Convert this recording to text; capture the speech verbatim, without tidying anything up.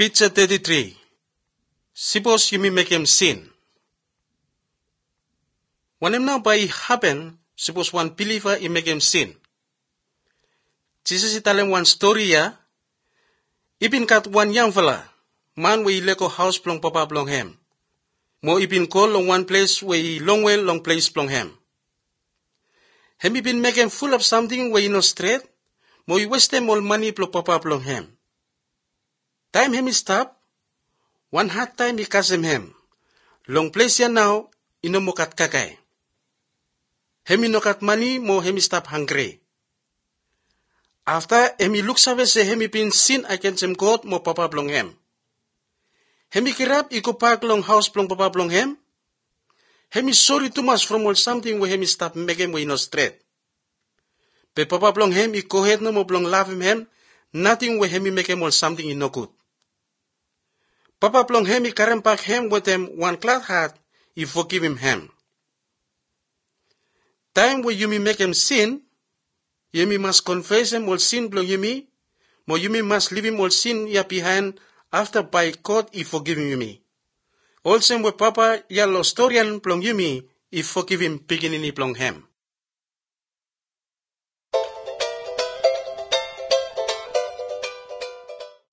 Picture thirty-three. Suppose you may make him sin. When him now by happen, suppose one believer he make him sin. Jesus is telling one story ya. Ibin kat one young fella, man we leko house plong papa plong him. Mo ibin call long one place where he long way long place plong him. Hem ibin make him full of something where he no straight. Mo he waste him all money plong papa plong him. Time him stop. One hard time he kasem him. Long place ya now, ino mo kat kakay. Hemi no kat money mo hemi stop hungry. After hemi looks away say hemi been sin against him God mo papa plong him. Hemi kirap iko park long house plong papa plong him. Hemi sorry too much from all something where hemi stop make him we no straight. Pe papa plong him iko head no mo plong love him him. Nothing where hemi make him all something in no good. Papa plong him he carry back him with him one glad heart. He forgive him him. Time where you may make him sin, you may must confess him all sin plong you me, mo you may must leave him all sin ya behind after by God he forgive you me. Also where Papa ya lo storian plong you me, he forgive him beginning plong him.